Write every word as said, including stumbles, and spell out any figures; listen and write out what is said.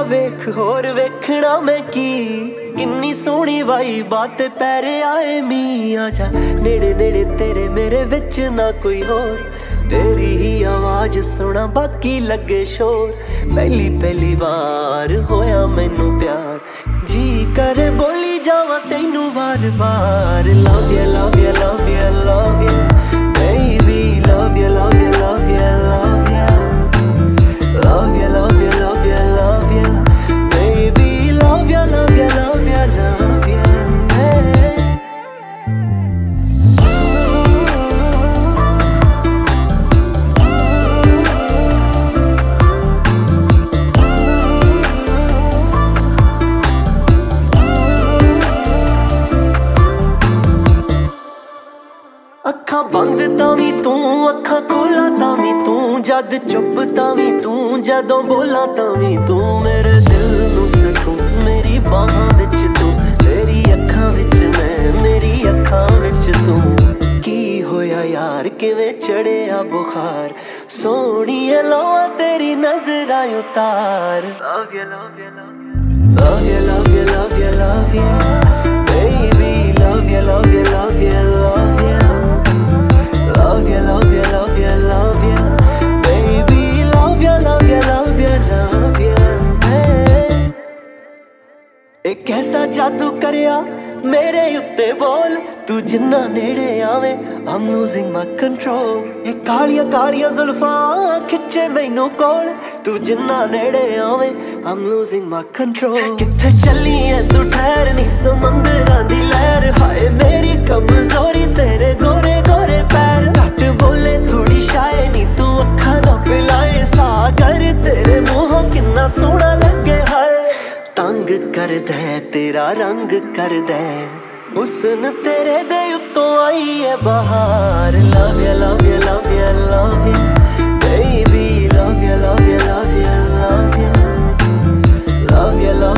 वेख होर वेखना मैं की किन्नी सोहनी वाई बात पैरे आए मी आजा नेड़े नेड़े तेरे मेरे विच ना कोई होर तेरी ही आवाज सुना बाकी लगे शोर पहली पहली बार होया मैनू प्यार जी करे बोली जावा तैनू बार बार love you love you love you love you baby love you love you love you love you love you love you love you love you baby love you love you love you love you hey. अखां बंद तां we तू अखां खोला तां we तू जद चुप तां वी तू जदों बोला तां वी तू मेरे दिल नू सकून मेरी बाहां विच तू तेरी अखां विच मैं मेरी अखां विच तू की होया यार किवें चढ़िया बुखार सोहणीए लोआ तेरी नजरां उतार love you love you love you love you love you love you baby love you love you love you love you love you love you love you love you baby love you love you love you love you hey. एक कैसा जादू करिया मेरे उत्ते बोल तू जिन्ना नेड़े आवे I'm losing my control ये कालिया कालिया जुल्फां खिच्चे मैनू कोल तू जिन्ना नेड़े आवे I'm losing my control किथे चली है तू ठहर नी समंदरां दी लहर हाय मेरी कमजोरी तेरे गोरे गोरे पैर घट बोले थोड़ी शाय नी तू अखा ना पिलाए सागर तेरे मुंहों किन्ना सोहना लगे हाय तंग कर दे तेरा रंग कर दे हुस्न तेरे दे उत्तों आई है बहार love you love you love you love you baby love you love you love you love you love you love